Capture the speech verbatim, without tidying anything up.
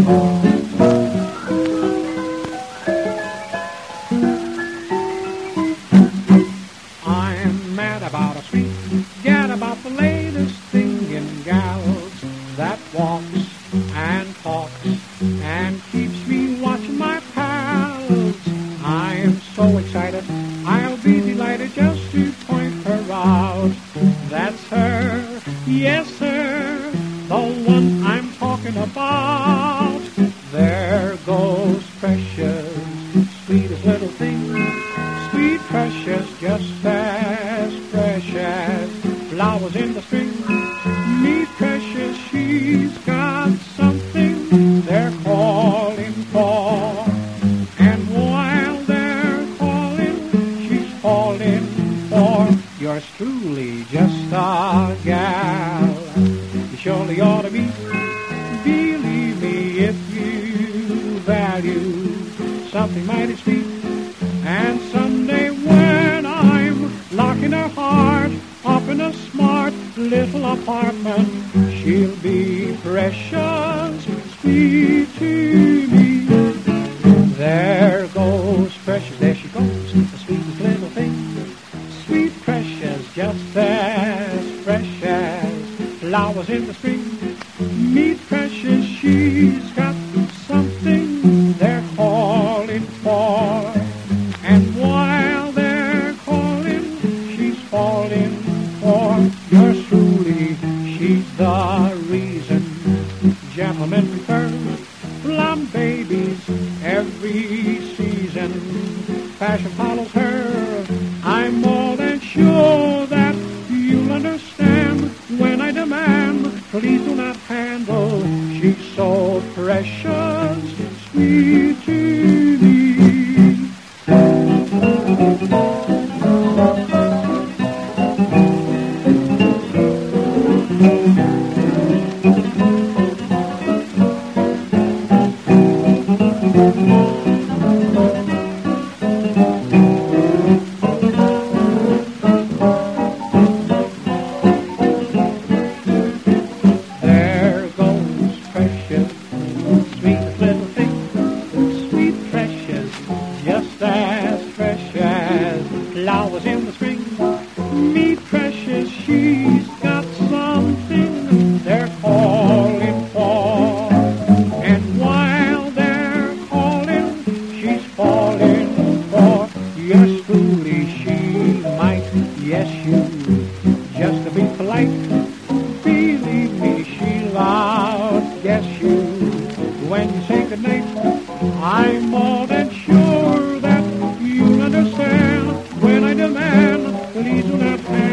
I'm mad about a sweet gal, about the latest thing in gals, that walks and talks and keeps me watching my pals. I'm so excited, I'll be delighted just to point her out. That's her, yes sir, the one I'm talking about. There goes Precious, sweetest little thing, sweet Precious, just as precious, flowers in the spring. Meet Precious, she's got something they're calling for, and while they're calling, she's falling for yours truly, just a gal you surely ought to meet. Believe me, if you value something mighty sweet, and someday when I'm locking her heart up in a smart little apartment, she'll be precious sweet to me. There goes Precious, there she goes, the sweetest little thing, sweet Precious, just as precious, flowers in the spring. Meet Precious, she's got something they're calling for, and while they're calling, she's falling for yours truly. She's the reason gentlemen prefer plum babies every season. Fashion follows her. I'm more than sure that you'll understand when I demand, please do not handle. She's so precious, sweet to me. There goes Precious, sweet little thing, sweet Precious, just as precious, flowers in the spring. Meet Precious, she's got something they're calling for, and while they're calling, she's falling for yours truly. She might, yes you, just to be polite, believe me, she'll outguess you when you say goodnight. I'm more than sure that you'll understand when I demand, please do not hand